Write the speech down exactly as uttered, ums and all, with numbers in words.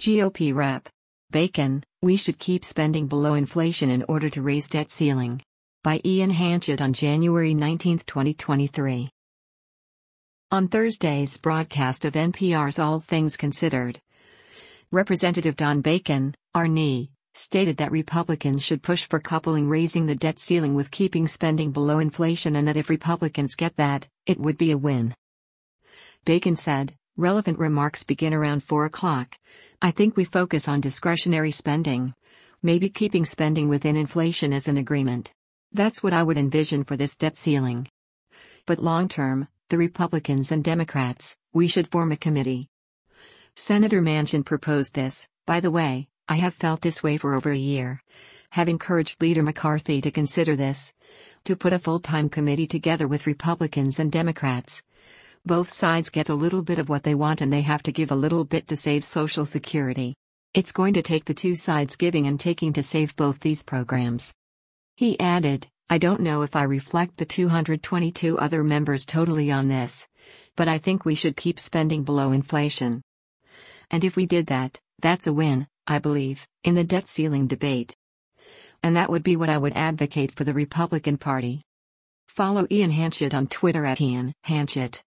G O P Rep. Bacon, we should keep spending below inflation in order to raise debt ceiling. By Ian Hanchett on January nineteenth, twenty twenty-three. On Thursday's broadcast of N P R's All Things Considered, Representative Don Bacon, R N I, stated that Republicans should push for coupling raising the debt ceiling with keeping spending below inflation, and that if Republicans get that, it would be a win. Bacon said, relevant remarks begin around four o'clock. I think we focus on discretionary spending. Maybe keeping spending within inflation is an agreement. That's what I would envision for this debt ceiling. But long term, the Republicans and Democrats, we should form a committee. Senator Manchin proposed this. By the way, I have felt this way for over a year. Have encouraged Leader McCarthy to consider this. To put a full-time committee together with Republicans and Democrats. Both sides get a little bit of what they want, and they have to give a little bit to save Social Security. It's going to take the two sides giving and taking to save both these programs. He added, I don't know if I reflect the two hundred twenty-two other members totally on this, but I think we should keep spending below inflation. And if we did that, that's a win, I believe, in the debt ceiling debate. And that would be what I would advocate for the Republican Party. Follow Ian Hanchett on Twitter at Ian Hanchett.